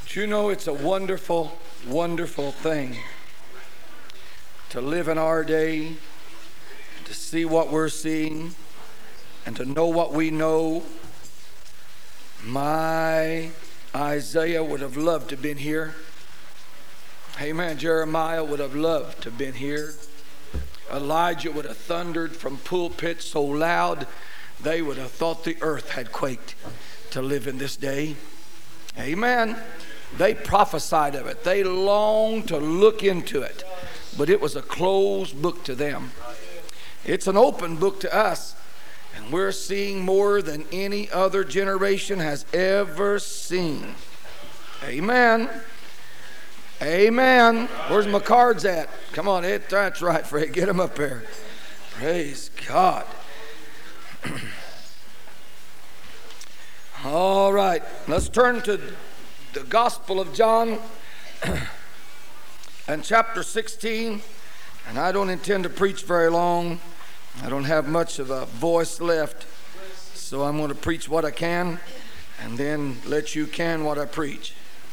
But you know, it's a wonderful, wonderful thing to live in our day, to see what we're seeing, and to know what we know. My Isaiah would have loved to have been here. Amen. Jeremiah would have loved to have been here. Elijah would have thundered from pulpits so loud they would have thought the earth had quaked to live in this day. Amen. They prophesied of it. They longed to look into it. But it was a closed book to them. It's an open book to us. And we're seeing more than any other generation has ever seen. Amen. Amen. Where's my cards at? Come on, that's right, Fred. Get them up there. Praise God. All right, let's turn to the Gospel of John and chapter 16. And I don't intend to preach very long. I don't have much of a voice left, so I'm going to preach what I can and then let you can what I preach.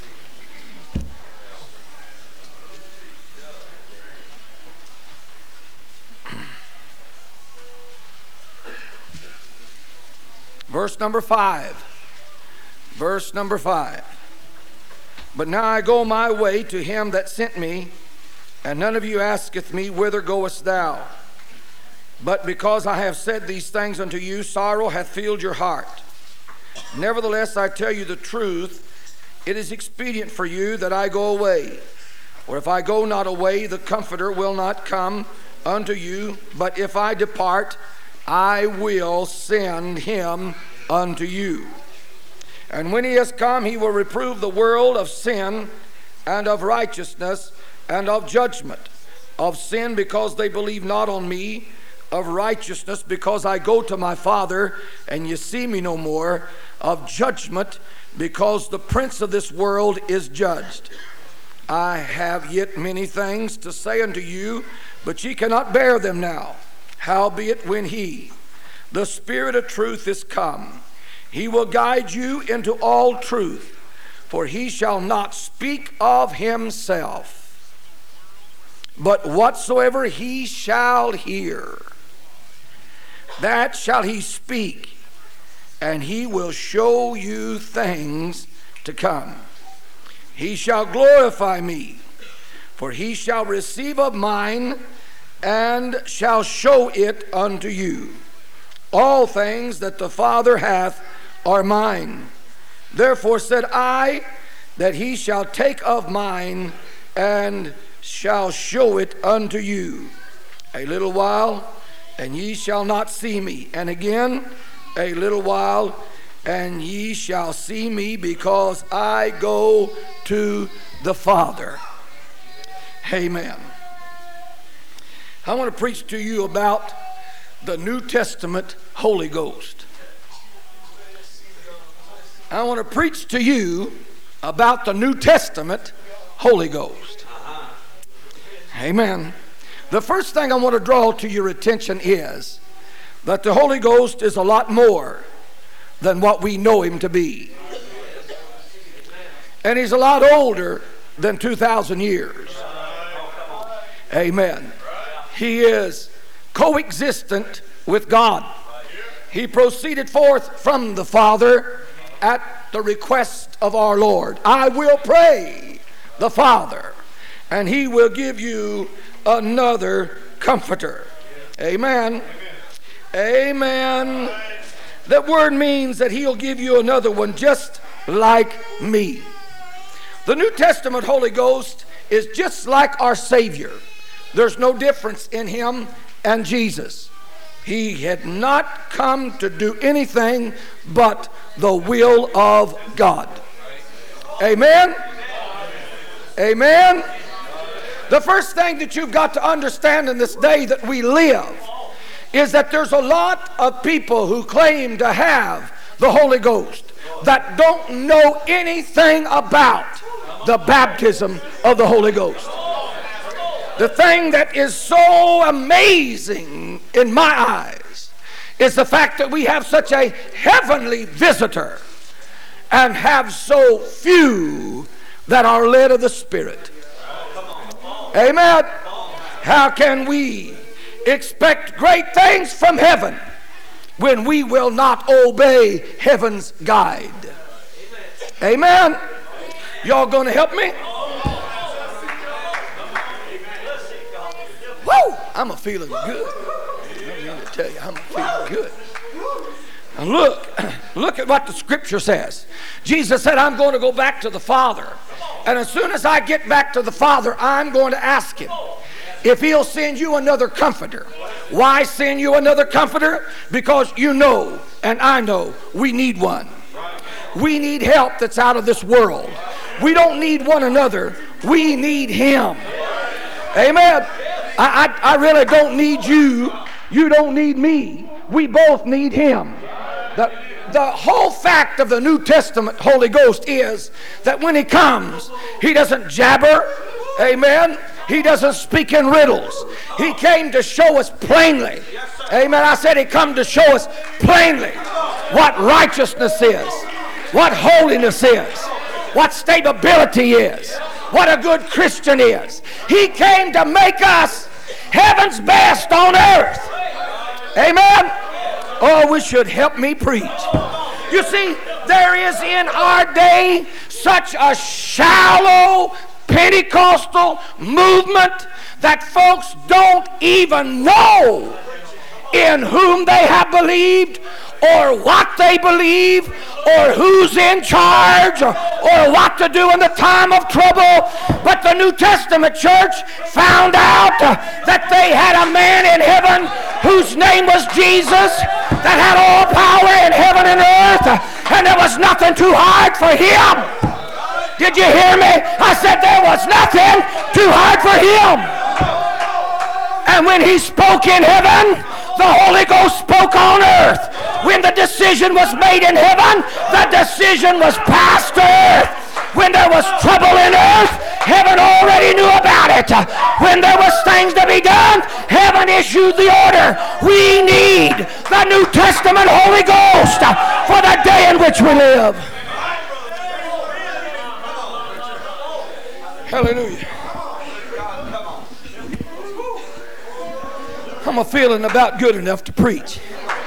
Verse number 5. Verse number 5. But now I go my way to him that sent me, and none of you asketh me, whither goest thou? But because I have said these things unto you, sorrow hath filled your heart. Nevertheless, I tell you the truth, it is expedient for you that I go away. For if I go not away, the Comforter will not come unto you. But if I depart, I will send him unto you. And when he has come, he will reprove the world of sin and of righteousness and of judgment. Of sin, because they believe not on me. Of righteousness, because I go to my Father and you see me no more. Of judgment, because the prince of this world is judged. I have yet many things to say unto you, but ye cannot bear them now. Howbeit when he, the Spirit of truth, is come, he will guide you into all truth, for he shall not speak of himself, but whatsoever he shall hear, that shall he speak, and he will show you things to come. He shall glorify me, for he shall receive of mine, and shall show it unto you. All things that the Father hath are mine. Therefore said I, that he shall take of mine, and shall show it unto you. A little while, and ye shall not see me. And again, a little while, and ye shall see me, because I go to the Father. Amen. I want to preach to you about the New Testament Holy Ghost. I want to preach to you about the New Testament Holy Ghost. Amen. The first thing I want to draw to your attention is that the Holy Ghost is a lot more than what we know him to be. And he's a lot older than 2,000 years. Amen. He is coexistent with God. He proceeded forth from the Father at the request of our Lord. I will pray the Father, and he will give you another comforter. Amen. Amen. That word means that he'll give you another one just like me. The New Testament Holy Ghost is just like our Savior. There's no difference in him and Jesus. He had not come to do anything but the will of God. Amen? Amen? The first thing that you've got to understand in this day that we live is that there's a lot of people who claim to have the Holy Ghost that don't know anything about the baptism of the Holy Ghost. The thing that is so amazing in my eyes is the fact that we have such a heavenly visitor and have so few that are led of the Spirit. Amen. How can we expect great things from heaven when we will not obey heaven's guide? Amen. Y'all going to help me? Woo! I'm a feeling good. I mean to tell you, I'm a feeling good. And look at what the scripture says. Jesus said, I'm going to go back to the Father. And as soon as I get back to the Father, I'm going to ask him if he'll send you another comforter. Why send you another comforter? Because you know and I know we need one. We need help that's out of this world. We don't need one another. We need him. Amen. I really don't need you. You don't need me. We both need him. The whole fact of the New Testament Holy Ghost is that when he comes, he doesn't jabber. Amen. He doesn't speak in riddles. He came to show us plainly. Amen. I said he come to show us plainly what righteousness is, what holiness is, what stability is, what a good Christian is. He came to make us heaven's best on earth. Amen. Oh, we should help me preach. You see, there is in our day such a shallow Pentecostal movement that folks don't even know in whom they have believed or what they believe or who's in charge or what to do in the time of trouble. But the New Testament church found out that they had a man in heaven whose name was Jesus, that had all power in heaven and earth, and there was nothing too hard for him. Did you hear me? I said there was nothing too hard for him. And when he spoke in heaven, the Holy Ghost spoke on earth. When the decision was made in heaven, the decision was passed to earth. When there was trouble in earth, heaven already knew about it. When there was things to be done, heaven issued the order. We need the New Testament Holy Ghost for the day in which we live. Hallelujah. I'm a feeling about good enough to preach.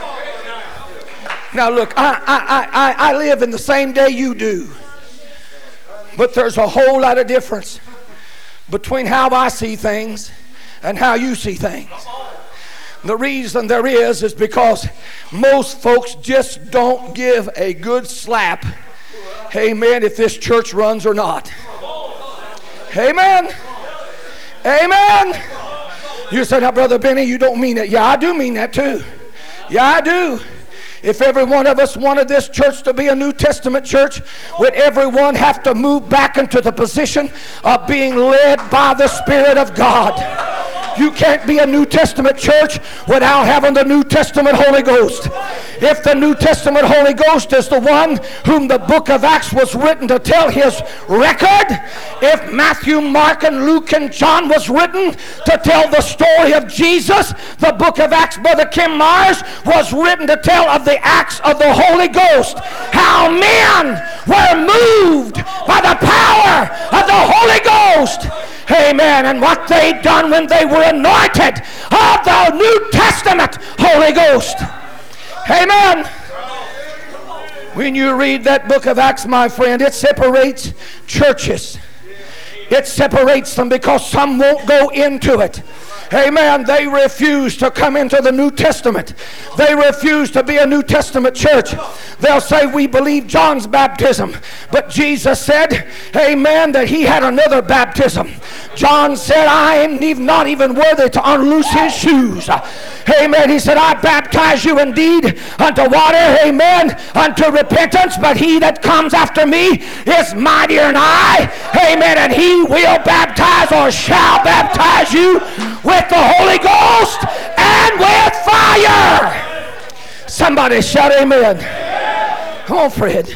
Now look, I live in the same day you do. But there's a whole lot of difference between how I see things and how you see things. The reason there is because most folks just don't give a good slap, amen, if this church runs or not. Amen. Amen. You said, now, Brother Benny, you don't mean that. Yeah, I do mean that too. Yeah, I do. If every one of us wanted this church to be a New Testament church, would everyone have to move back into the position of being led by the Spirit of God? You can't be a New Testament church without having the New Testament Holy Ghost. If the New Testament Holy Ghost is the one whom the book of Acts was written to tell his record, if Matthew, Mark, and Luke, and John was written to tell the story of Jesus, the book of Acts, Brother Kim Myers, was written to tell of the acts of the Holy Ghost. How men were moved by the power of the Holy Ghost. Amen. And what they done when they were anointed of the New Testament Holy Ghost. Amen. When you read that book of Acts, my friend, it separates churches. It separates them because some won't go into it. Amen. They refuse to come into the New Testament. They refuse to be a New Testament church. They'll say, we believe John's baptism. But Jesus said, amen, that he had another baptism. John said, I am not even worthy to unloose his shoes. Amen. He said, I baptize you indeed unto water, amen, unto repentance. But he that comes after me is mightier than I. Amen. And he will baptize or shall baptize you with the Holy Ghost and with fire. Somebody shout amen. Come on, Fred.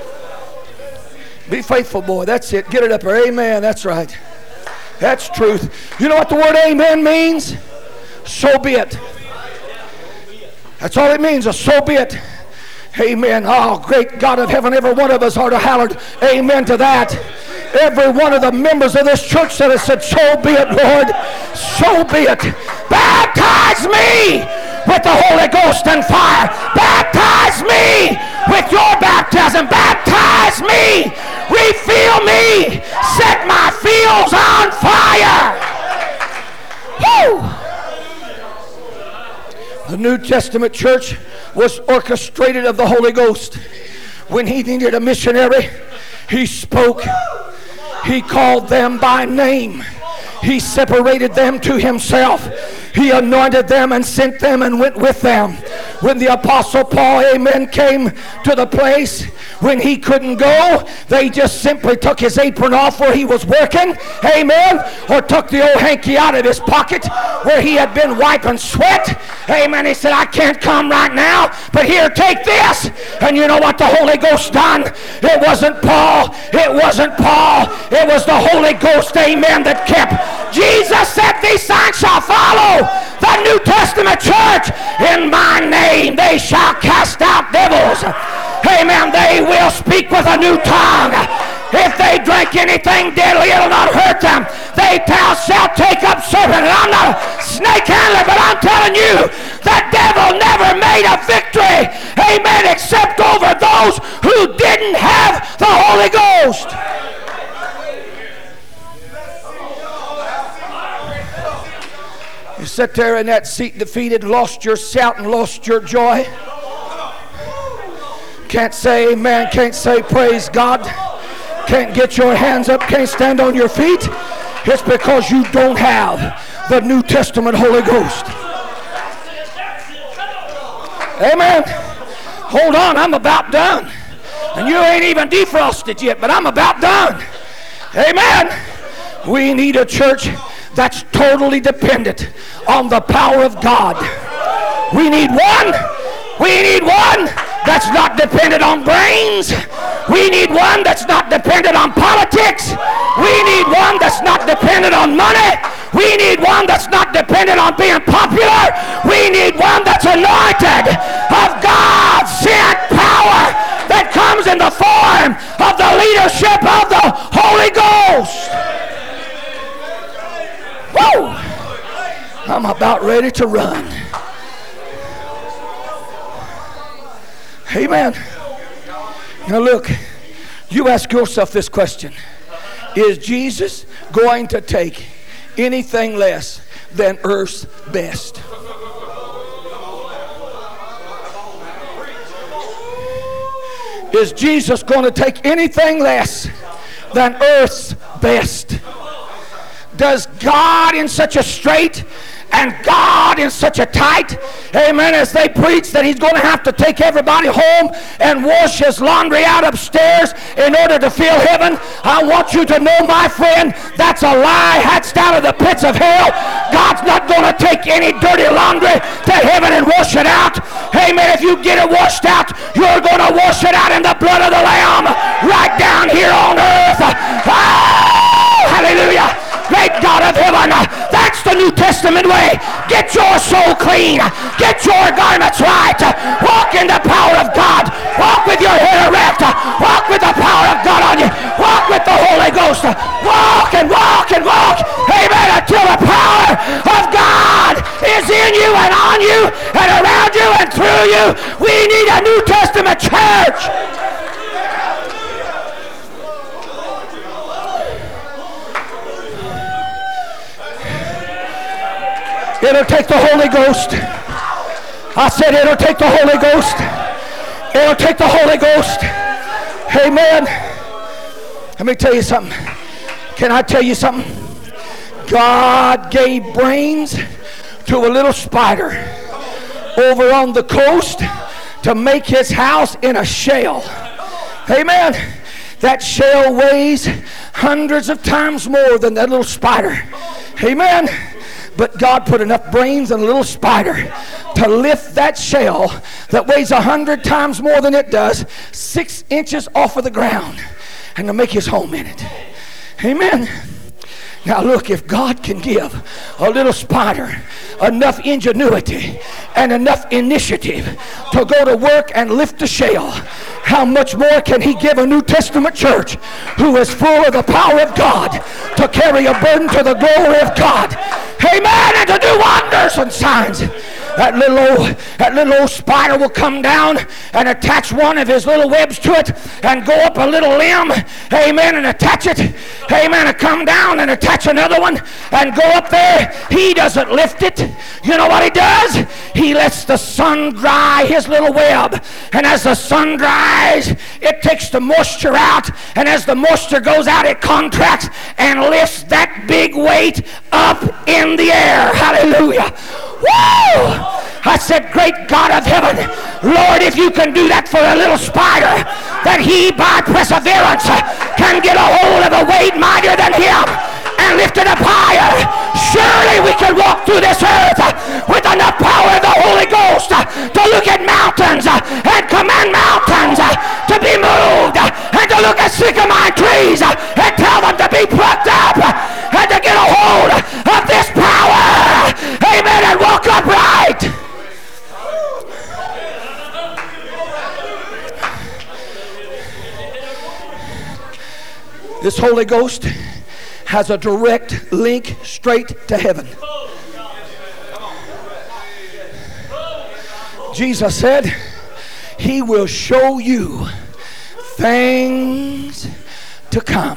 Be faithful, boy. That's it. Get it up there. Amen. That's right. That's truth. You know what the word amen means? So be it. That's all it means, a so be it. Amen. Oh, great God of heaven, every one of us ought to holler amen to that. Every one of the members of this church that has said, so be it, Lord, so be it. Baptize me with the Holy Ghost and fire. Baptize me with your baptism. Baptize me. Refill me. Set my fields on fire. Woo! The New Testament church was orchestrated of the Holy Ghost. When he needed a missionary, he spoke. He called them by name. He separated them to himself. He anointed them and sent them and went with them. When the Apostle Paul, amen, came to the place when he couldn't go, they just simply took his apron off where he was working, amen, or took the old hanky out of his pocket where he had been wiping sweat, amen. He said, I can't come right now, but here, take this. And you know what the Holy Ghost done? It wasn't Paul. It wasn't Paul. It was the Holy Ghost, amen, that kept. Jesus said, these signs shall follow the New Testament church. In my name they shall cast out devils. Amen. They will speak with a new tongue. If they drink anything deadly, it'll not hurt them. They shall take up serpent. And I'm not a snake handler, but I'm telling you, the devil never made a victory, amen, except over those who didn't have the Holy Ghost. You sit there in that seat defeated, lost your shout and lost your joy. Can't say amen, can't say praise God. Can't get your hands up, can't stand on your feet. It's because you don't have the New Testament Holy Ghost. Amen. Hold on, I'm about done. And you ain't even defrosted yet, but I'm about done. Amen. We need a church that's totally dependent on the power of God. We need one that's not dependent on brains. We need one that's not dependent on politics. We need one that's not dependent on money. We need one that's not dependent on being popular. We need one that's anointed of God's sent power that comes in the form of the leadership of the Holy Ghost. Woo! I'm about ready to run. Amen. Now look, you ask yourself this question. Is Jesus going to take anything less than earth's best? Is Jesus going to take anything less than earth's best? Does God in such a straight and God in such a tight, amen, as they preach that he's going to have to take everybody home and wash his laundry out upstairs in order to feel heaven? I want you to know, my friend, that's a lie hatched out of the pits of hell. God's not going to take any dirty laundry to heaven and wash it out. Amen. If you get it washed out, you're going to wash it out in the blood of the Lamb right down here on earth. Oh, hallelujah. Great God of heaven, that's the New Testament way. Get your soul clean. Get your garments right. Walk in the power of God. Walk with your head erect. Walk with the power of God on you. Walk with the Holy Ghost. Walk and walk and walk. Amen. Until the power of God is in you and on you and around you and through you. We need a New Testament church. It'll take the Holy Ghost. I said it'll take the Holy Ghost. It'll take the Holy Ghost. Amen. Let me tell you something. Can I tell you something? God gave brains to a little spider over on the coast to make his house in a shell. Amen. That shell weighs hundreds of times more than that little spider. Amen. But God put enough brains in a little spider to lift that shell that weighs 100 times more than it does, 6 inches off of the ground, and to make his home in it. Amen. Now look, if God can give a little spider enough ingenuity and enough initiative to go to work and lift the shell how much more can he give a New Testament church who is full of the power of God to carry a burden to the glory of God? Amen. And to do wonders and signs. That little old spider will come down and attach one of his little webs to it and go up a little limb, amen, and attach it, amen, and come down and attach another one and go up there. He doesn't lift it. You know what he does? He lets the sun dry his little web, and as the sun dries, it takes the moisture out, and as the moisture goes out, it contracts and lifts that big weight up in the air. Hallelujah. Woo! I said, great God of heaven, Lord, if you can do that for a little spider, that he by perseverance can get a hold of a weight mightier than him and lift it up higher, surely we can walk through this earth with enough power of the Holy Ghost to look at mountains and command mountains to be moved, and to look at sycamore trees and tell them to be plucked up, and to get a hold of this power, amen, and walk upright. This Holy Ghost has a direct link straight to heaven. Jesus said, he will show you things to come.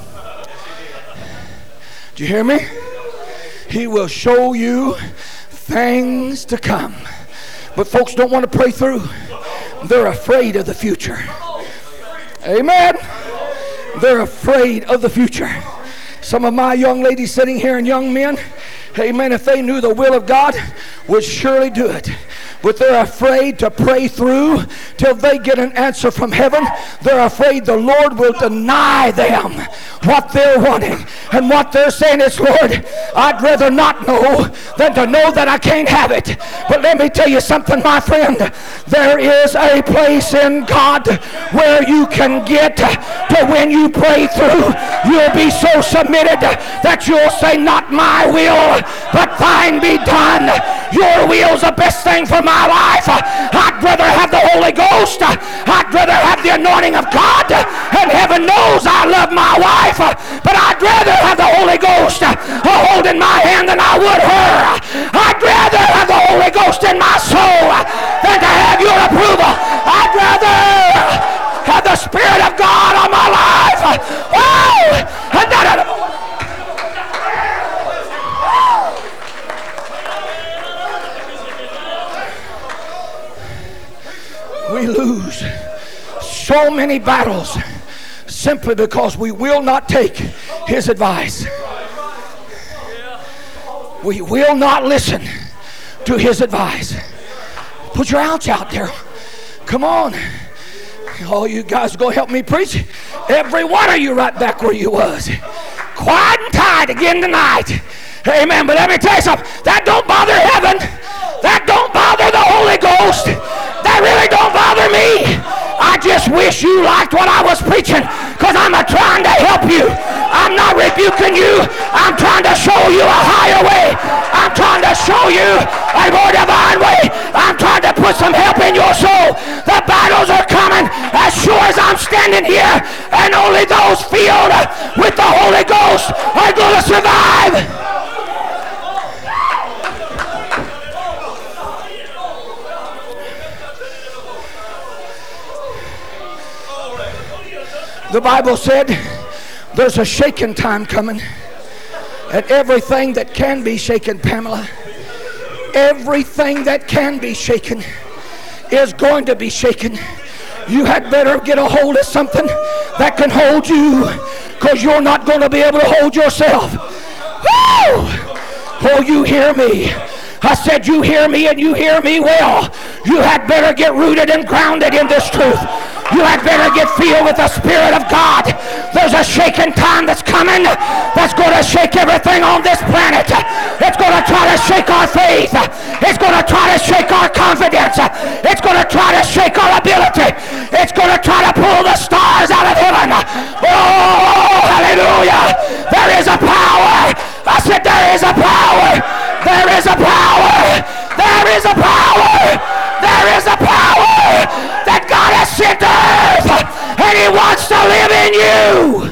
Do you hear me? He will show you things to come. But folks don't want to pray through. They're afraid of the future. Amen. They're afraid of the future. Some of my young ladies sitting here and young men, amen, if they knew the will of God, would surely do it. But they're afraid to pray through till they get an answer from heaven. They're afraid the Lord will deny them what they're wanting. And what they're saying is, Lord, I'd rather not know than to know that I can't have it. But let me tell you something, my friend. There is a place in God where you can get to when you pray through, you'll be so submitted that you'll say, not my will, but thine be done. Your will's the best thing for my life. I'd rather have the Holy Ghost. I'd rather have the anointing of God. And heaven knows I love my wife, but I'd rather have the Holy Ghost holding my hand than I would her. I'd rather have the Holy Ghost in my soul than to have your approval. I'd rather have the Spirit of God on my life. Oh! We lose so many battles simply because we will not take his advice. We will not listen to his advice. Put your ouch out there. Come on. Oh, you guys go help me preach. Every one of you right back where you was. Quiet and tight again tonight. Amen. But let me tell you something. That don't bother heaven. That don't bother the Holy Ghost. That really don't bother me. I just wish you liked what I was preaching, because I'm trying to help you. I'm not rebuking you. I'm trying to show you a higher way. I'm trying to show you a more divine way. I'm trying to put some help in your soul. The battles are coming as sure as I'm standing here, and only those filled with the Holy Ghost are going to survive. The Bible said there's a shaking time coming, and everything that can be shaken, Pamela, everything that can be shaken is going to be shaken. You had better get a hold of something that can hold you, because you're not going to be able to hold yourself. Woo! Oh, you hear me? I said you hear me, and you hear me well. You had better get rooted and grounded in this truth. You had better get filled with the Spirit of God. There's a shaking time that's coming that's going to shake everything on this planet. It's going to try to shake our faith. It's going to try to shake our confidence. It's going to try to shake our ability. It's going to try to pull the stars out of heaven. Oh, hallelujah. There is a power. I said there is a power. There is a power. There is a power. There is a power that God has sent us. live in you.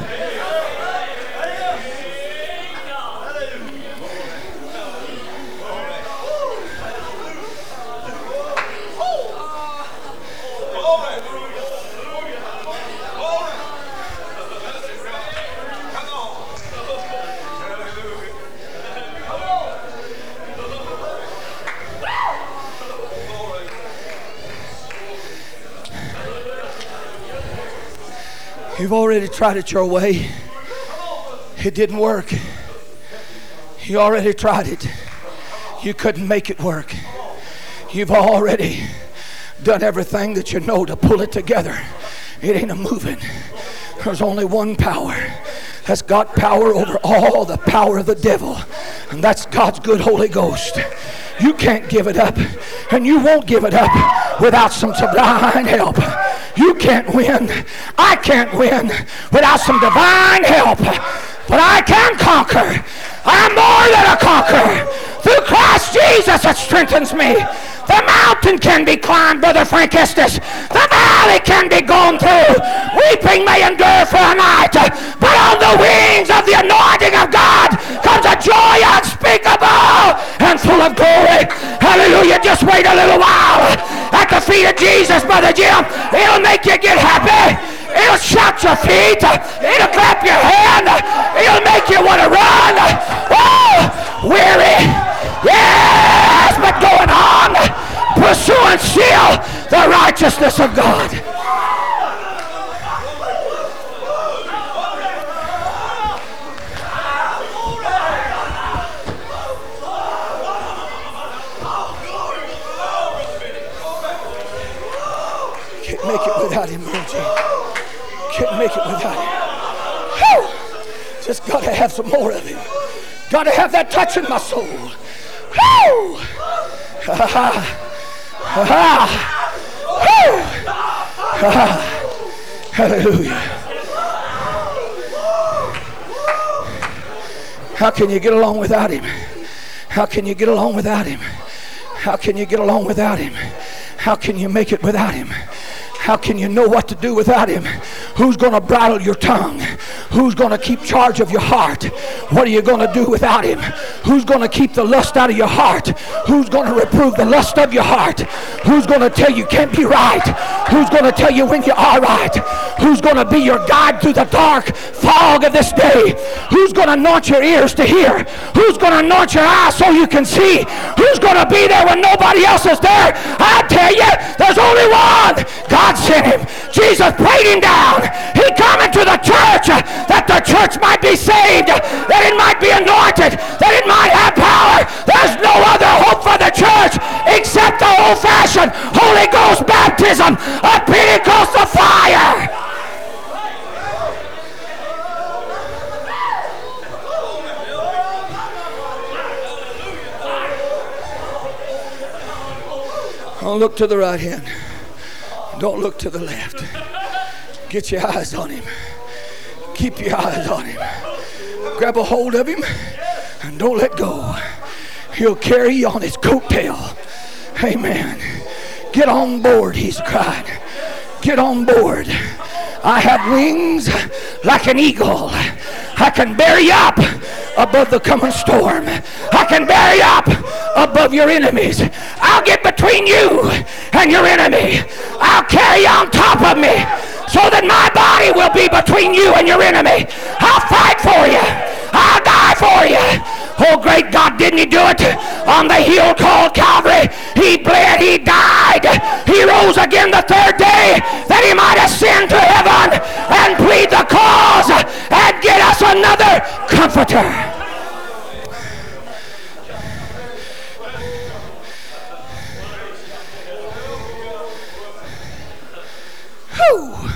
You've already tried it your way. It didn't work. You already tried it. You couldn't make it work. You've already done everything that you know to pull it together. It ain't a moving. There's only one power that's got power over all the power of the devil, and that's God's good Holy Ghost. You can't give it up, and you won't give it up without some divine help. You can't win. I can't win without some divine help. But I can conquer. I'm more than a conqueror through Christ Jesus that strengthens me. The mountain can be climbed, Brother Frank Estes. The valley can be gone through. Weeping may endure for a night, but on the wings of the anointing of God comes a joy unspeakable and full of glory. Hallelujah. Just wait a little while at the feet of Jesus, Brother Jim. It'll make you get happy. It'll shout your feet. It'll clap your hand. It'll make you want to run. Oh, weary. Yes, but going on, pursuing still the righteousness of God. Can't make it without him, Lord. Can't make it without him. Whew. Just got to have some more of him. Got to have that touch in my soul. Woo! Ha ha! Ha! Hallelujah. How can you get along without him? How can you get along without him? How can you get along without him? How can you make it without him? How can you know what to do without him? Who's going to bridle your tongue? Who's going to keep charge of your heart? What are you going to do without him? Who's going to keep the lust out of your heart? Who's going to reprove the lust of your heart? Who's going to tell you can't be right? Who's going to tell you when you are right? Who's going to be your guide through the dark fog of this day? Who's going to anoint your ears to hear? Who's going to anoint your eyes so you can see? Who's going to be there when nobody else is there? I tell you, there's only one. God sent him. Jesus prayed him down. He come into the church that the church might be saved, that it might be anointed, that it might have power. There's no other hope for the church except the old-fashioned Holy Ghost baptism of Pentecostal fire. Don't look to the right hand. Don't look to the left. Get your eyes on him. Keep your eyes on him. Grab a hold of him and don't let go. He'll carry you on his coattail. Amen. Get on board, he's cried. Get on board. I have wings like an eagle. I can bear you up above the coming storm. I can bear you up above your enemies. I'll get between you and your enemy. I'll carry you on top of me so that my body will be between you and your enemy. I'll fight for you. I'll die for you. Oh, great God, didn't he do it on the hill called Calvary? He bled, he died, he rose again the third day that he might ascend to heaven and plead the cause and get us another comforter. Whew.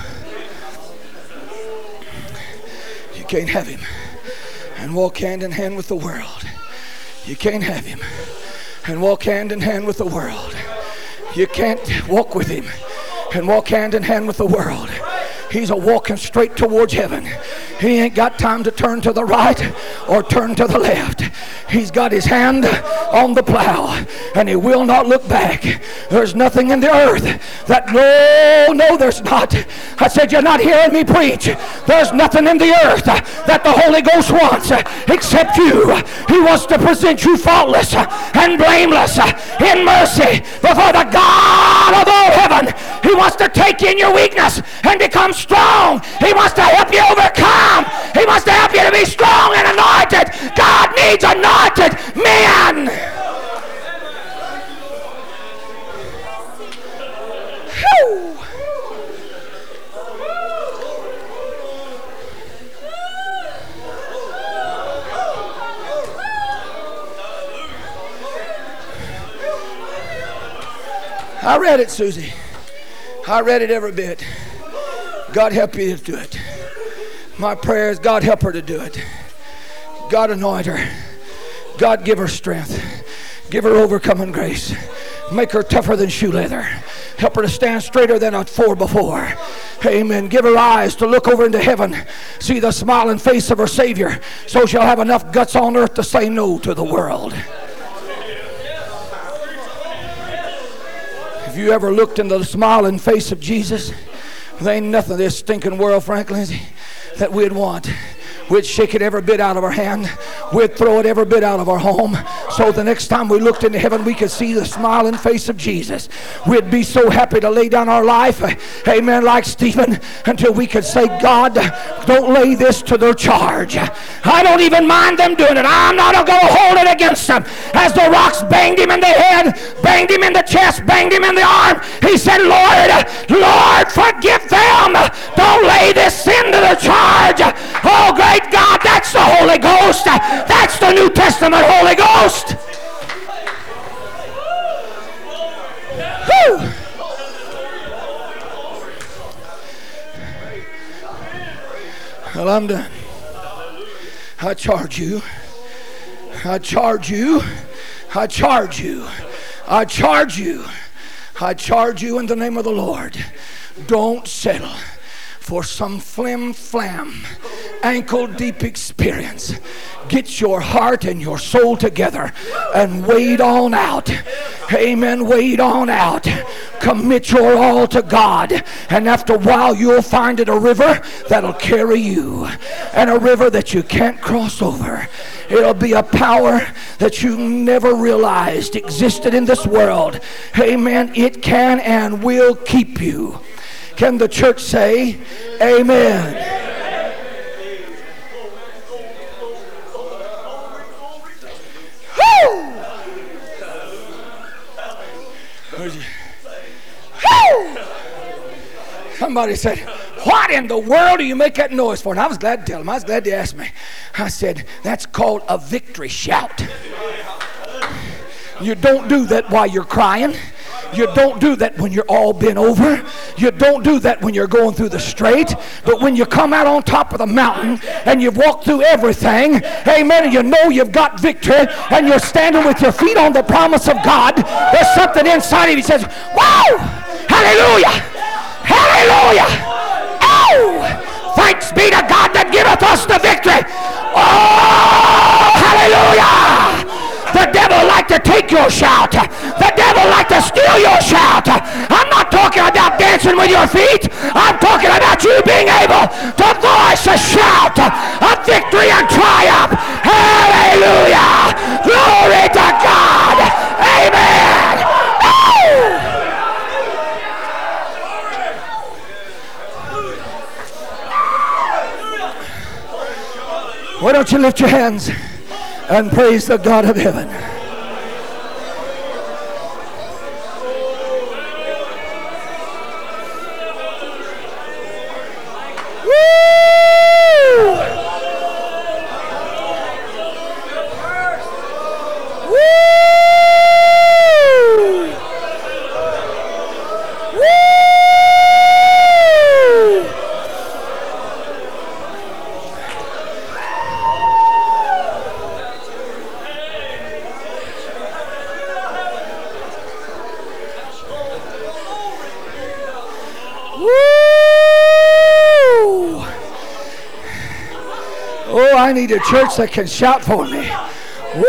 You can't have him and walk hand in hand with the world. You can't have him and walk hand in hand with the world. You can't walk with him and walk hand in hand with the world. He's a walking straight towards heaven. He ain't got time to turn to the right or turn to the left. He's got his hand on the plow, and he will not look back. There's nothing in the earth that, no, there's not. I said, you're not hearing me preach. There's nothing in the earth that the Holy Ghost wants except you. He wants to present you faultless and blameless in mercy before the God of all heaven. He wants to take in your weakness and become strong. He wants to help you overcome. He wants to help you to be strong and anointed. God needs anointed men. Whew. I read it, Susie. I read it every bit. God help you to do it. My prayer is God help her to do it. God anoint her. God give her strength. Give her overcoming grace. Make her tougher than shoe leather. Help her to stand straighter than a 4x4. Amen. Give her eyes to look over into heaven. See the smiling face of her Savior. So she'll have enough guts on earth to say no to the world. Have you ever looked into the smiling face of Jesus? There ain't nothing in this stinking world, frankly, that we'd want. We'd shake it every bit out of our hand. We'd throw it every bit out of our home. So the next time we looked into heaven, we could see the smiling face of Jesus. We'd be so happy to lay down our life, amen, like Stephen, until we could say, God, don't lay this to their charge. I don't even mind them doing it. I'm not going to hold it against them. As the rocks banged him in the head, banged him in the chest, banged him in the arm, he said, Lord, forgive them. Don't lay this sin to their charge. Oh, great God, that's the Holy Ghost. That's the New Testament Holy Ghost. Whew. Well, I'm done. I charge you. I charge you. I charge you. I charge you. I charge you in the name of the Lord. Don't settle for some flim-flam, ankle-deep experience. Get your heart and your soul together and wade on out. Amen. Wade on out. Commit your all to God. And after a while, you'll find it a river that'll carry you. And a river that you can't cross over. It'll be a power that you never realized existed in this world. Amen. It can and will keep you. Can the church say amen? Somebody said, what in the world do you make that noise for? And I was glad to tell him. I was glad to ask me. I said, that's called a victory shout. You don't do that while you're crying. You don't do that when you're all bent over. You don't do that when you're going through the strait. But when you come out on top of the mountain and you've walked through everything, amen, and you know you've got victory and you're standing with your feet on the promise of God, there's something inside of you that says, wow, hallelujah, hallelujah, oh, thanks be to God that giveth us the victory. Oh, hallelujah. The devil like to take your shout. The devil like to steal your shout. I'm not talking about dancing with your feet. I'm talking about you being able to voice a shout of victory and triumph. Hallelujah. Glory to God. Amen. Oh! Why don't you lift your hands and praise the God of heaven. Woo! Woo! Woo! Oh, I need a church that can shout for me. Woo!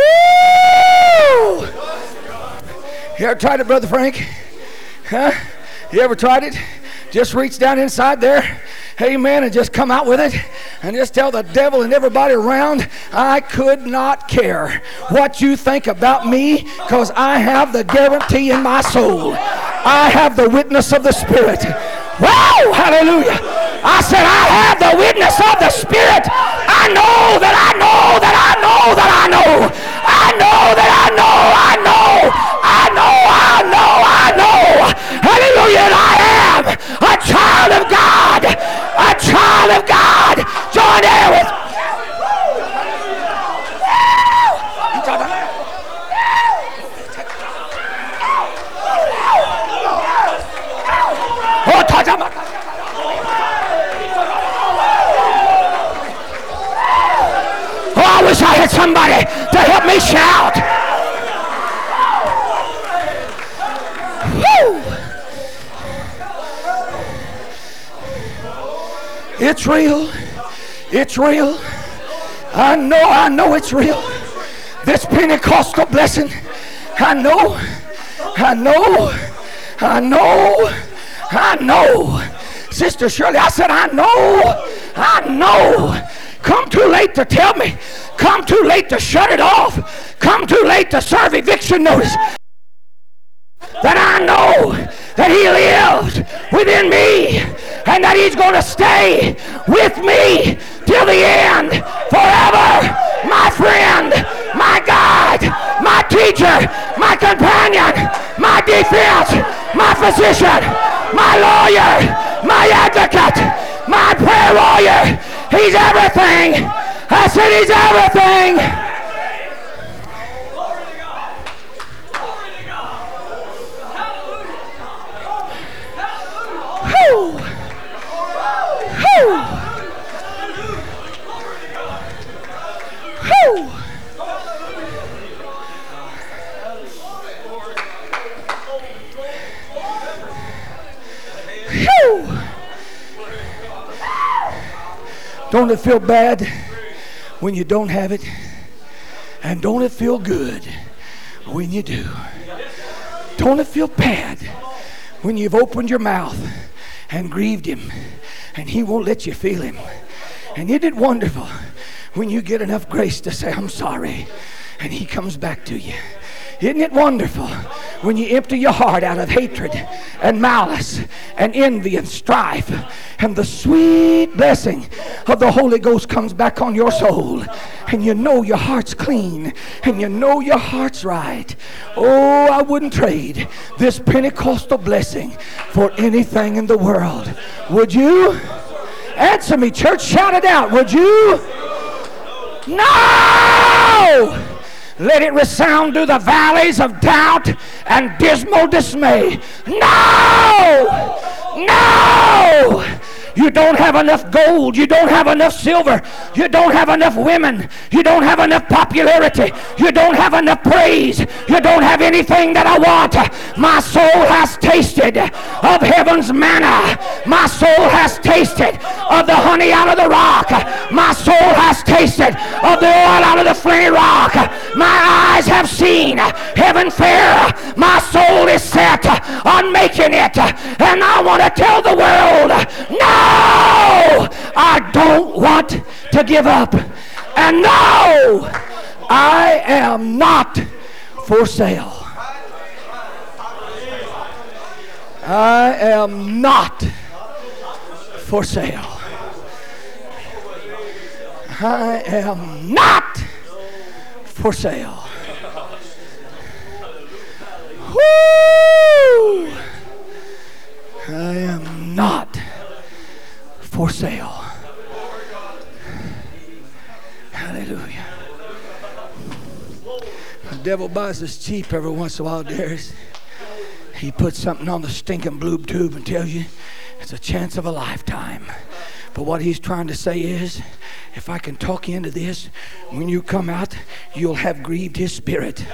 You ever tried it, Brother Frank? Huh? You ever tried it? Just reach down inside there, amen, and just come out with it and just tell the devil and everybody around, I could not care what you think about me, because I have the guarantee in my soul. I have the witness of the Spirit. Whoa! Hallelujah! I said, I have the witness of the Spirit. I know that I know that I know that I know. I know that I know, I know. I know, I know, I know. Hallelujah! And I am a child of God. A child of God. Join there with. Oh, I wish I had somebody to help me shout. Woo! It's real. It's real. I know it's real. This Pentecostal blessing, I know. Sister Shirley, I said, I know. Come too late to tell me. Come too late to shut it off. Come too late to serve eviction notice. That I know that he lives within me and that he's going to stay with me till the end forever. My friend, my guide, my teacher, my companion, my defense, my physician, my lawyer, my advocate, my prayer warrior. He's everything. I said he's everything. Whew. Whew. Whew. Whew. Don't it feel bad when you don't have it? And don't it feel good when you do? Don't it feel bad when you've opened your mouth and grieved him and he won't let you feel him? And isn't it wonderful when you get enough grace to say, I'm sorry, and he comes back to you? Isn't it wonderful when you empty your heart out of hatred and malice and envy and strife, and the sweet blessing of the Holy Ghost comes back on your soul, and you know your heart's clean and you know your heart's right? Oh, I wouldn't trade this Pentecostal blessing for anything in the world. Would you? Answer me, church. Shout it out. Would you? No! Let it resound through the valleys of doubt and dismal dismay. No! No! You don't have enough gold. You don't have enough silver. You don't have enough women. You don't have enough popularity. You don't have enough praise. You don't have anything that I want. My soul has tasted of heaven's manna. My soul has tasted of the honey out of the rock. My soul has tasted of the oil out of the flinty rock. My eyes have seen heaven fair. My soul is set on making it. And I want to tell the world, no! I don't want to give up. And no, I am not for sale. I am not for sale. I am not for sale. Woo! I am not for sale. Hallelujah. The devil buys us cheap every once in a while, Darius. He puts something on the stinking blue tube and tells you it's a chance of a lifetime. But what he's trying to say is, if I can talk you into this, when you come out, you'll have grieved his spirit.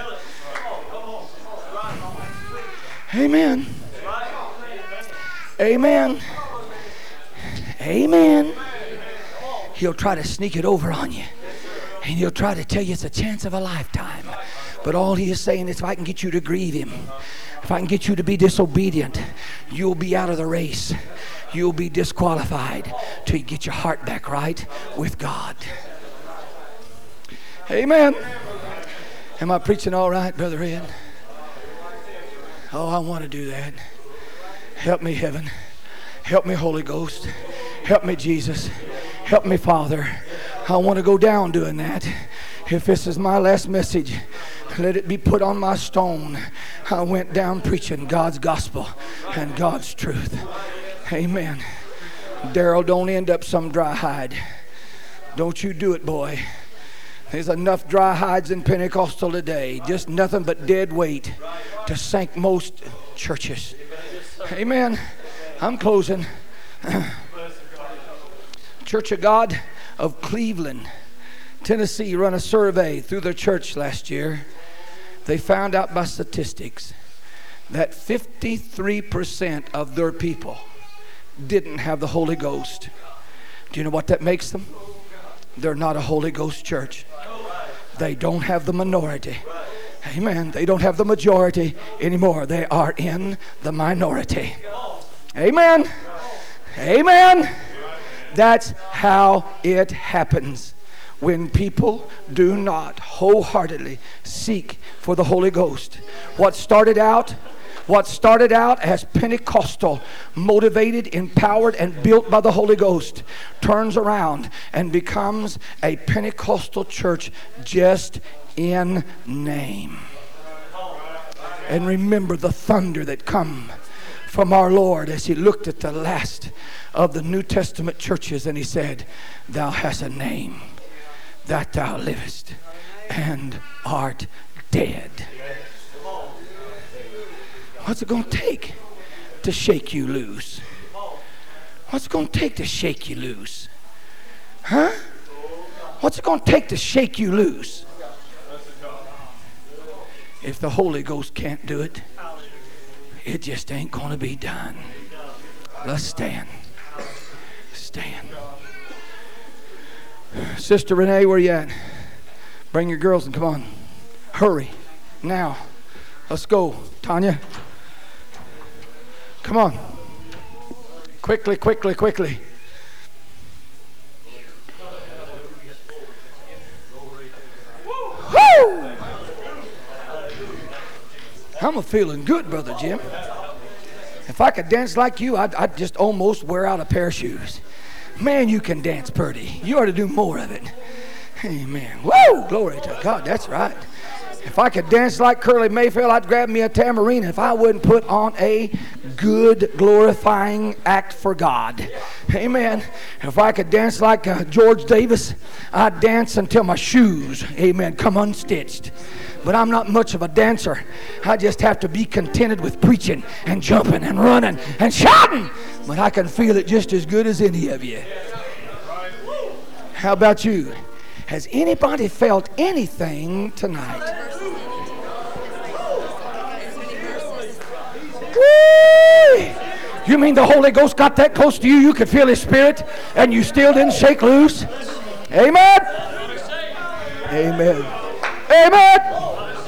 Amen. Amen. Amen. he'll try to sneak it over on you. And he'll try to tell you it's a chance of a lifetime. But all he is saying is, if I can get you to grieve him, if I can get you to be disobedient, you'll be out of the race. You'll be disqualified till you get your heart back right with God. Amen. Am I preaching all right, Brother Ed? Oh, I want to do that. Help me, heaven. Help me, Holy Ghost. Help me, Jesus. Help me, Father. I want to go down doing that. If this is my last message, let it be put on my stone. I went down preaching God's gospel and God's truth. Amen. Daryl, don't end up some dry hide. Don't you do it, boy. There's enough dry hides in Pentecostal today. Just nothing but dead weight to sink most churches. Amen. I'm closing. Church of God of Cleveland, Tennessee, run a survey through their church last year. They found out by statistics that 53% of their people didn't have the Holy Ghost. Do you know what that makes them? They're not a Holy Ghost church. They don't have the minority. Amen. They don't have the majority anymore. They are in the minority. Amen. Amen. That's how it happens when people do not wholeheartedly seek for the Holy Ghost. What started out as Pentecostal, motivated, empowered, and built by the Holy Ghost, turns around and becomes a Pentecostal church just in name. And remember the thunder that come from our Lord as he looked at the last of the New Testament churches and he said, "Thou hast a name, that thou livest and art dead." What's it going to take to shake you loose? What's it going to take to shake you loose? Huh? What's it going to take to shake you loose? If the Holy Ghost can't do it, it just ain't going to be done. Let's stand. Stand. Sister Renee, where you at? Bring your girls and come on. Hurry. Now. Let's go. Tanya. Come on. Quickly, quickly, quickly. Woo! I'm feeling good, Brother Jim. If I could dance like you, I'd just almost wear out a pair of shoes. Man, you can dance pretty. You ought to do more of it. Amen. Woo! Glory to God. That's right. If I could dance like Curly Mayfield, I'd grab me a tambourine if I wouldn't put on a good, glorifying act for God. Amen. If I could dance like George Davis, I'd dance until my shoes, amen, come unstitched. But I'm not much of a dancer. I just have to be contented with preaching and jumping and running and shouting. But I can feel it just as good as any of you. How about you? Has anybody felt anything tonight? Woo! You mean the Holy Ghost got that close to you, you could feel His Spirit, and you still didn't shake loose? Amen? Amen. Amen.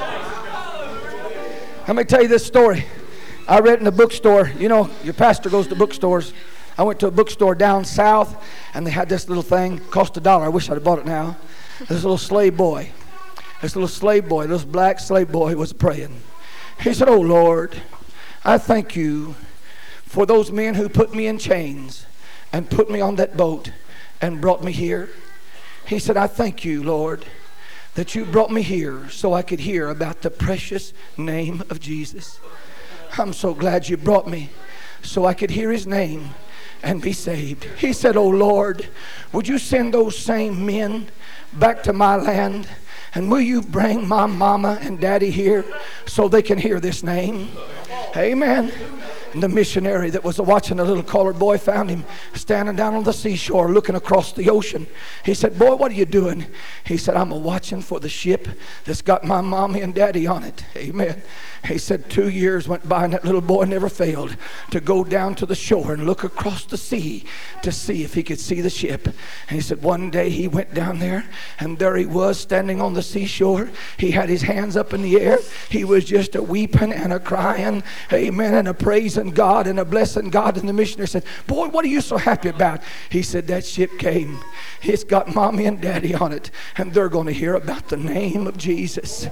Let me tell you this story. I read in the bookstore. You know, your pastor goes to bookstores. I went to a bookstore down south, and they had this little thing. Cost $1. I wish I'd have bought it now. This little slave boy. This black slave boy was praying. He said, "Oh, Lord, I thank you for those men who put me in chains and put me on that boat and brought me here." He said, "I thank you, Lord, that you brought me here so I could hear about the precious name of Jesus. I'm so glad you brought me so I could hear His name and be saved." He said, "Oh Lord, would you send those same men back to my land, and will you bring my mama and daddy here so they can hear this name?" Amen. And the missionary that was watching the little colored boy found him standing down on the seashore looking across the ocean. He said, "Boy, what are you doing?" He said, "I'm watching for the ship that's got my mommy and daddy on it." Amen. He said 2 years went by and that little boy never failed to go down to the shore and look across the sea to see if he could see the ship. And he said one day he went down there and there he was standing on the seashore. He had his hands up in the air. He was just a weeping and a crying, amen, and a praising God and a blessing God. And the missionary said, "Boy, what are you so happy about?" He said, "That ship came. It's got mommy and daddy on it, and they're going to hear about the name of Jesus."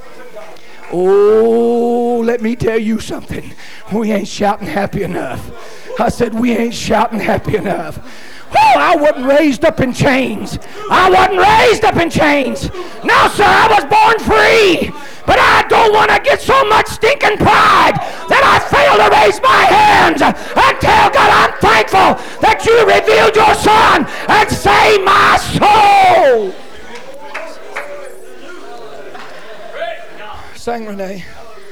Oh, let me tell you something. We ain't shouting happy enough. I said, we ain't shouting happy enough. Oh, I wasn't raised up in chains. I wasn't raised up in chains. No, sir, I was born free. But I don't want to get so much stinking pride that I fail to raise my hands and tell God I'm thankful that you revealed your Son and saved my soul. Sang, Renee.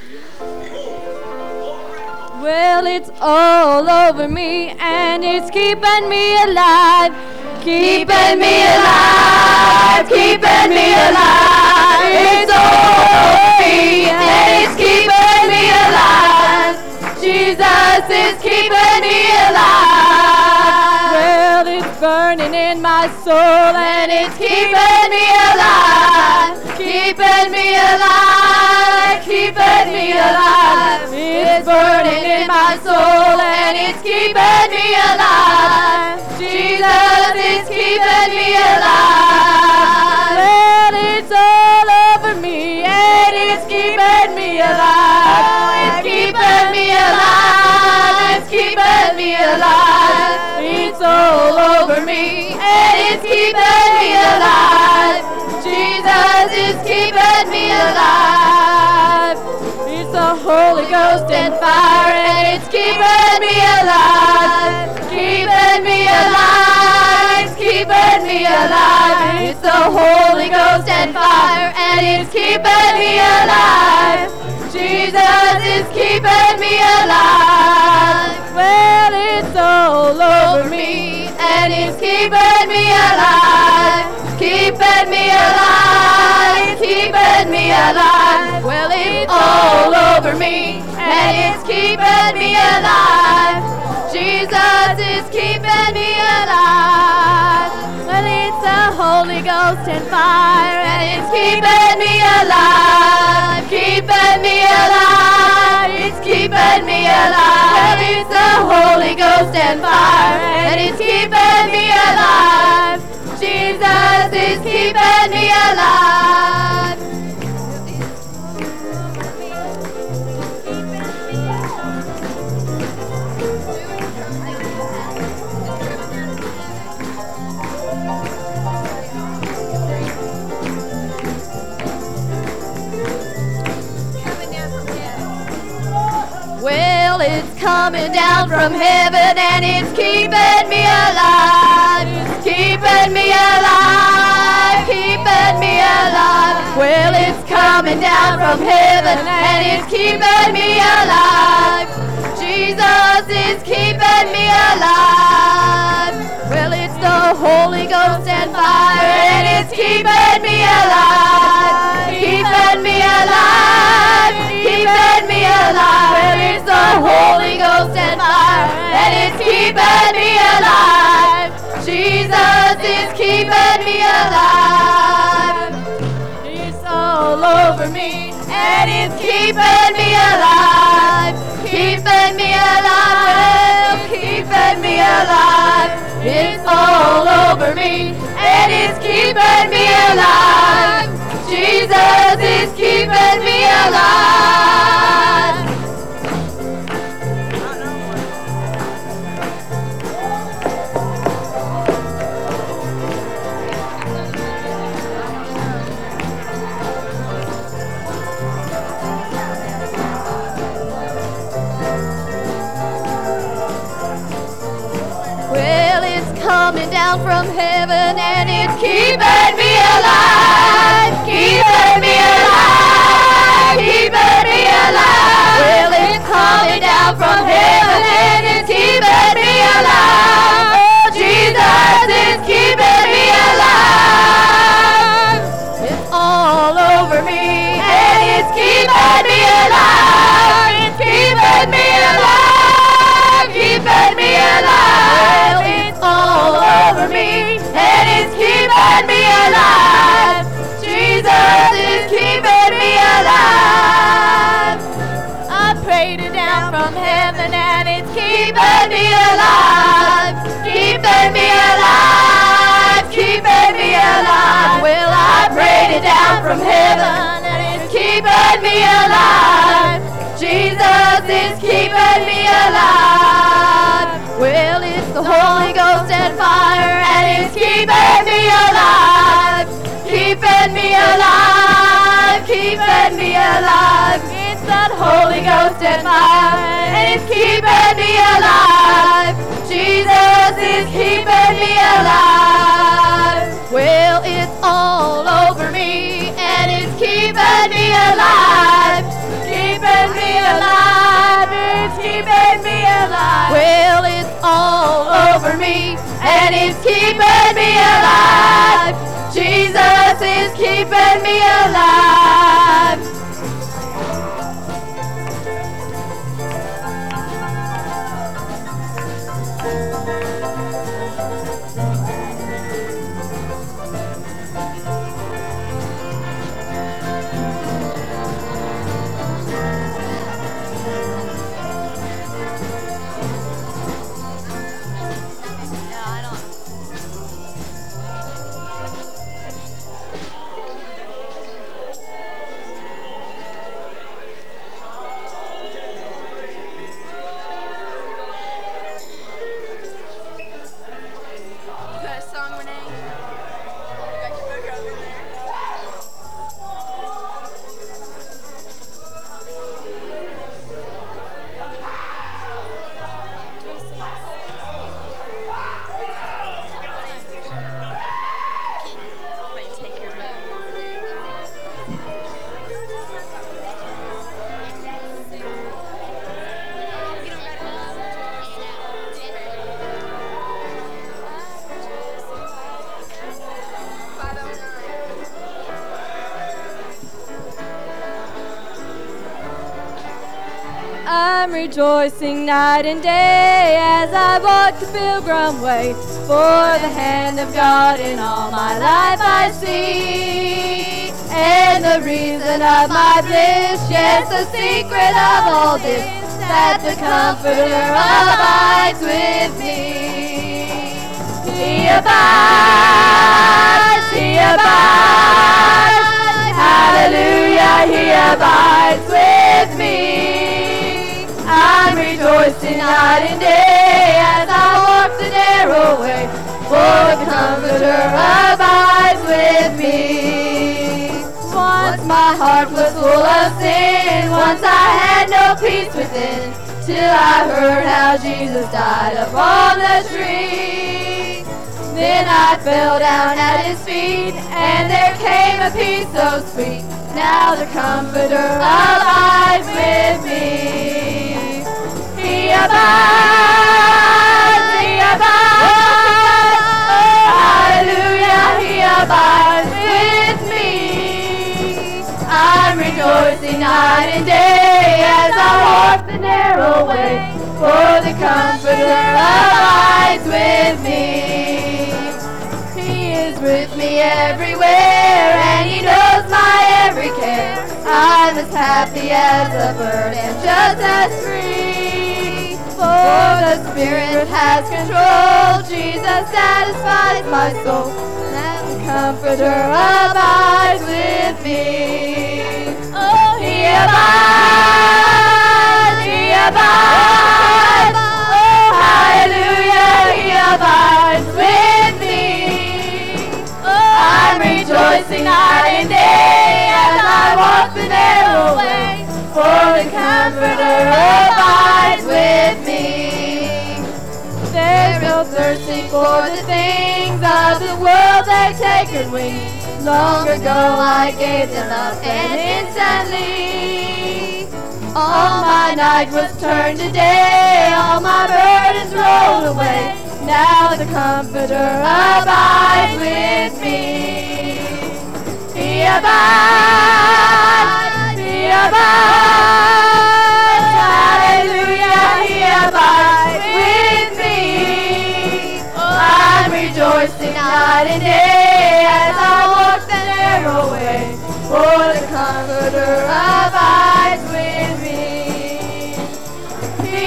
Well, it's all over me and it's keeping me alive. Keeping me alive, keeping me alive. It's all over me and it's keeping me alive. Jesus is keeping me alive. Well, it's burning in my soul and it's keeping me alive. Keeping me alive, keeping me alive. It's burning in my soul and it's keeping me alive. Jesus is keeping me alive. Well, it's all over me and it's keeping me alive. It's keeping me alive. It's keeping me alive. It's all over me and it's keeping me alive. Jesus is keeping me alive. It's the Holy Ghost and fire and it's keeping me alive. Keeping me alive. It's keeping me alive. It's the Holy Ghost and fire and it's keeping me alive. Jesus is keeping me alive. Well, it's all over me and it's keeping me alive. Keeping me alive, keeping me alive. Well, it's all over me and it's keeping me alive. Jesus is keeping me alive. Well, it's the Holy Ghost and fire and it's keeping me alive. Keeping me alive. It's keeping me alive. Well, it's the Holy Ghost and fire and it's keeping me alive. Jesus is keeping me alive. Well, it's coming down from heaven and it's keeping me alive. It's keeping me alive, keeping me alive. Well, it's coming down from heaven and it's keeping me alive. Jesus is keeping me alive. Well, it's the Holy Ghost and fire and it's keeping me alive. Keeping me alive, keeping me alive. Well, it's the Holy Ghost and fire and it's keeping me alive. Jesus is keeping me alive. It's all over me and it's keeping me alive. Keeping me alive, keeping me alive. It's all over me and it's keeping me alive. Jesus is keeping me alive. Well, it's coming down from heaven and it's keeping me alive. Keeping me alive. Keeping me alive. Well, it's coming down from heaven prayed it down from heaven, and it's keeping me alive. Jesus is keeping me alive. Well, it's the Holy Ghost and fire, and it's keeping me alive. Keeping me alive, keeping me alive. It's that Holy Ghost and fire, and it's keeping me alive. Jesus is keeping me alive. Well, it's all over me, and it's keeping me alive. Keeping me alive, it's keeping me alive. Well, it's all over me, and it's keeping me alive. Jesus is keeping me alive. I'm rejoicing night and day as I walk the pilgrim way, for the hand of God in all my life I see. And the reason of my bliss, yes, the secret of all this, that the Comforter abides with me. He abides, He abides, hallelujah, He abides with me. I'm rejoicing night and day as I walk the narrow way, for the Comforter abides with me. Once my heart was full of sin, once I had no peace within, till I heard how Jesus died upon the tree. Then I fell down at His feet, and there came a peace so sweet. Now the Comforter abides with me. He abides, He abides, hallelujah, He abides with me. I'm rejoicing night and day as I walk the narrow way, for the Comforter abides with me. He is with me everywhere, and He knows my every care. I'm as happy as a bird and just as free. For the Spirit has control, Jesus satisfies my soul, and the Comforter abides with me. Oh, He abides, He abides, oh, hallelujah, He abides with me. Oh, I'm rejoicing night and day as I walk the narrow way, for the Comforter abides with me. There's no thirsting for the things of the world, they've taken wing. Long ago I gave them up, and instantly all my night was turned to day, all my burdens rolled away. Now the Comforter abides with me. He abides, He abides, hallelujah, He abides with me. I'm rejoicing night and day as I walk the narrow way, for the Comforter abides with me. He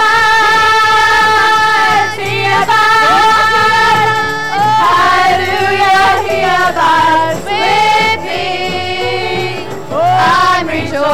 abides, He abides, hallelujah, He abides with me.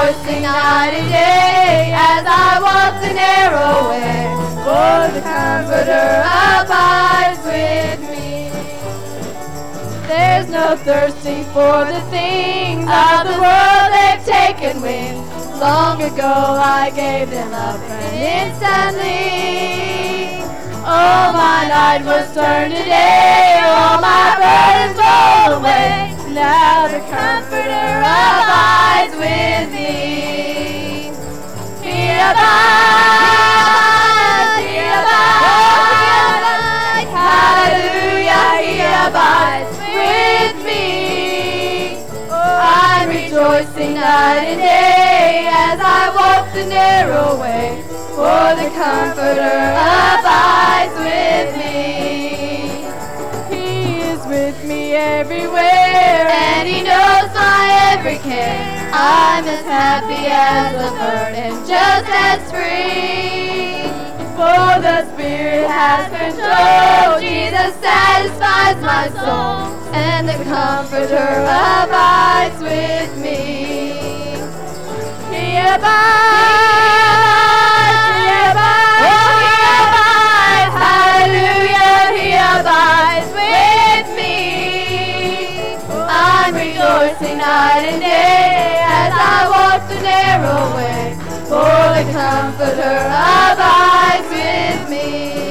rejoicing night and day as I walk the narrow way. For the Comforter abides with me. There's no thirsting for the things of the world, they've taken wing. Long ago I gave them up and instantly all my night was turned to day, all my burdens rolled away. Now the Comforter abides with me. He abides, he abides, hallelujah, he abides with me. I'm rejoicing night and day as I walk the narrow way, for the Comforter abides with me. He is with me everywhere, and he knows my every care. I'm as happy as a bird and just as free. For the Spirit has control, Jesus satisfies my soul, and the Comforter abides with me. He abides, he abides, hallelujah, he abides with me. I'm rejoicing night and day as I walk the narrow way, for the Comforter abides with me.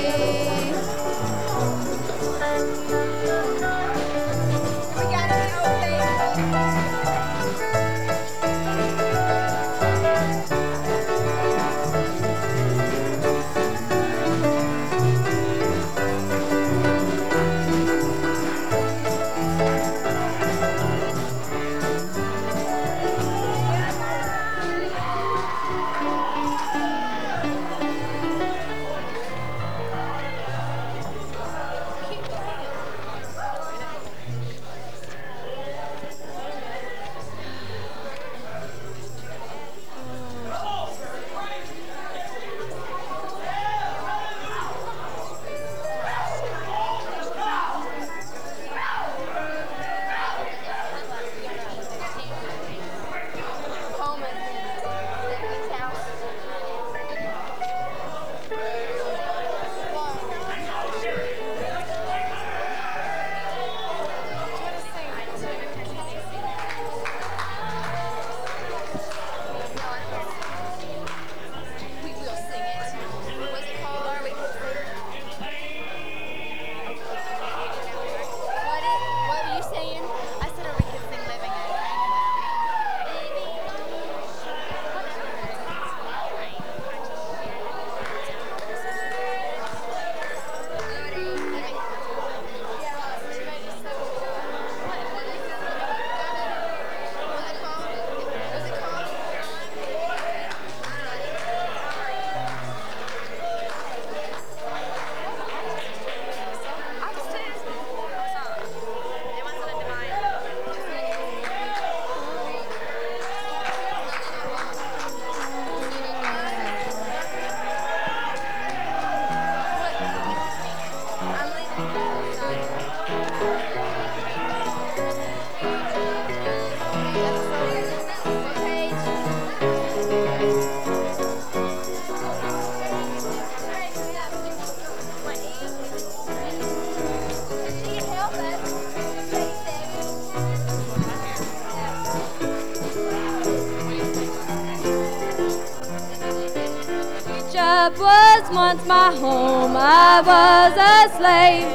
Egypt was once my home, I was a slave.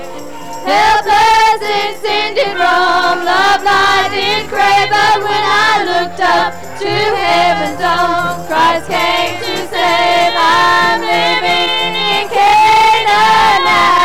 Helpless in sin did roam, love light did crave, but when I looked up to heaven's dome, Christ came to save. I'm living in Canaan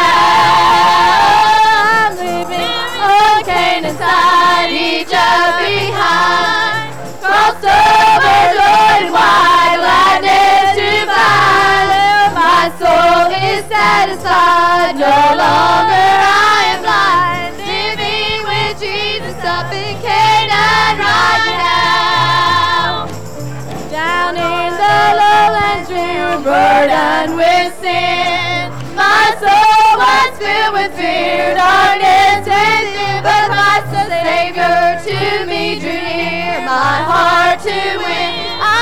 now. I'm living on Canaan's side, Egypt behind. Crossed over Jordan wide, gladness to find. My soul is satisfied, no longer I am blind. Living with Jesus up in Canaan right now. Down in the lowlands we were burdened with sin. My soul was filled with fear, darkness tasted, but my Savior to me drew near. My heart to win, I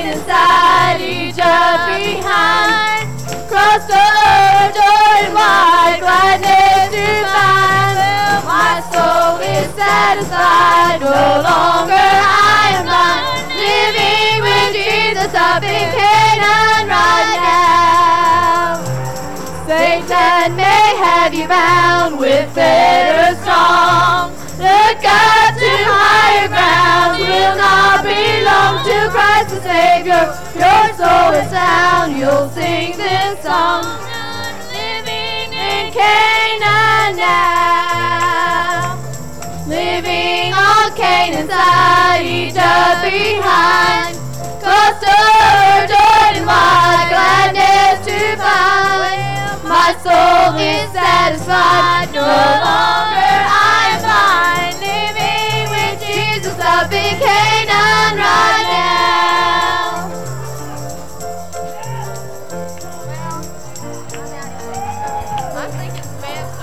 inside, Egypt behind. Crossed over Jordan wide, gladness to find. My soul is satisfied, no longer I am blind. Living with Jesus up in Canaan right now. Satan may have you bound with fetters strong. Look up to higher ground, will not belong to Christ the Savior. Your soul is sound, you'll sing this song. Living in Canaan now. Living on Canaan's side, Egypt behind. Crossed over Jordan wide, gladness to find. My soul is satisfied, no longer I am blind. Living with Jesus up in Canaan right now. I think it's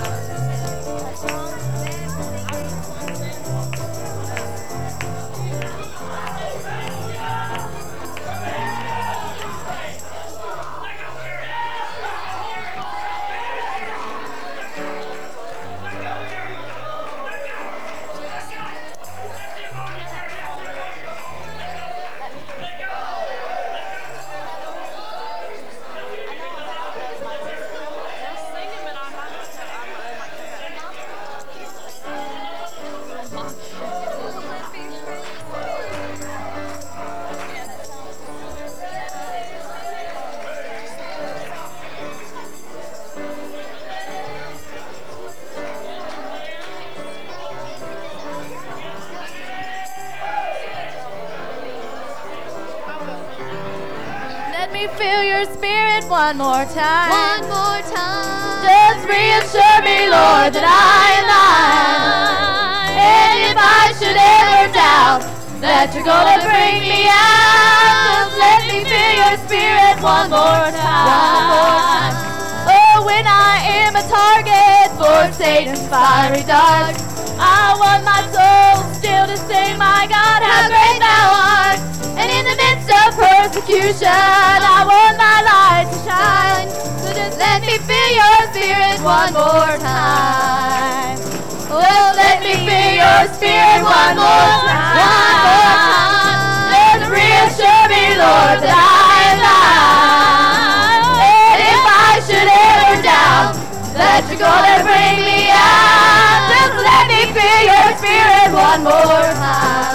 feel your spirit one more time. One more time. Just reassure me, Lord, that I am thine. And if I should ever doubt that you're gonna bring me out, just let me feel your spirit one more time. One more time. Oh, when I am a target for Satan's fiery darts, I want my soul still to sing, my God, how great thou art. And in the midst of persecution, I want my light to shine. So just let me feel your spirit one more time. Oh, let me feel your spirit one more time. One more time. Just reassure me, Lord, that I am thine. And if I should ever doubt that you're gonna bring me out, just let me feel your spirit one more time.